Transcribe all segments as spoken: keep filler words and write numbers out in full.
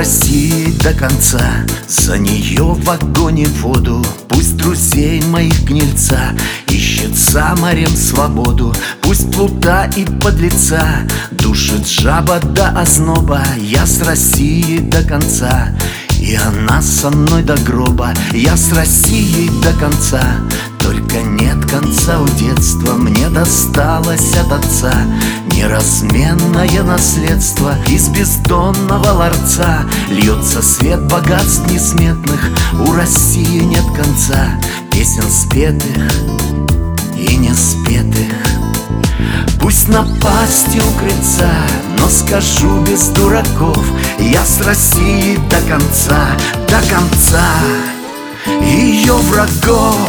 Россией до конца, за нее в огонь и воду. Пусть друзей моих гнильца ищет за морем свободу. Пусть плута и подлеца душит жаба до озноба. Я с Россией до конца, и она со мной до гроба. Я с Россией до конца, только нет конца у детства. Мне досталось от отца неразменное наследство. Из бездонного ларца льется свет богатств несметных. У России нет конца песен спетых и не спетых. Пусть напасти укрыться, но скажу без дураков: я с Россией до конца, до конца ее врагов.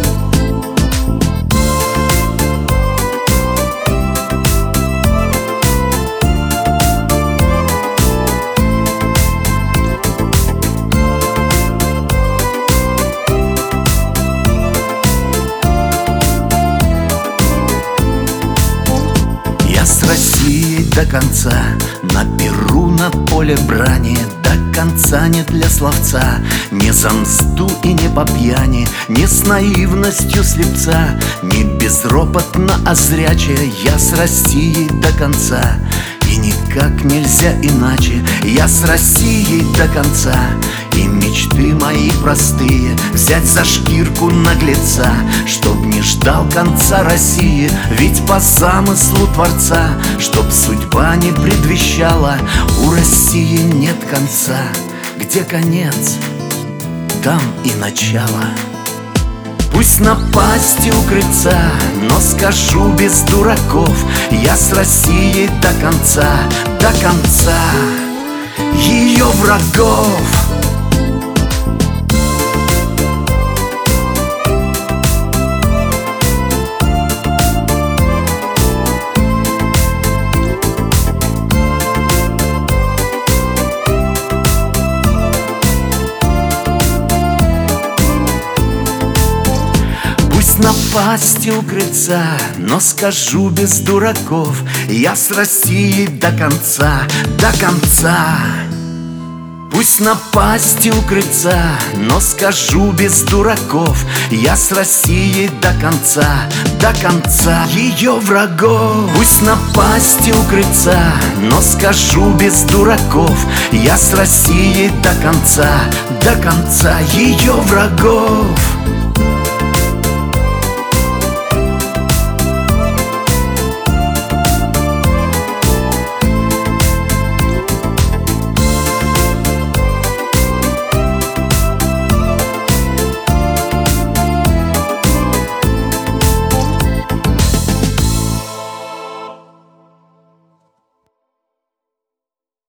С Россией до конца, на перу, на поле брани. До конца не для словца, не за мсту и не по пьяни, не с наивностью слепца, не безропотно, а зряче. Я с Россией до конца, и никак нельзя иначе. Я с Россией до конца, и мечты мои простые взять за шкирку наглеца, чтоб не ждал конца России. Ведь по замыслу Творца, чтоб судьба не предвещала, у России нет конца. Где конец, там и начало. Пусть напасти укрыться, но скажу без дураков: я с Россией до конца, до конца ее врагов. Напасти укрыться, но скажу без дураков: я с Россией до конца, до конца. Пусть напасти укрыться, но скажу без дураков: я с Россией до конца, до конца ее врагов. Пусть напасти укрыться, но скажу без дураков: я с Россией до конца, до конца ее врагов.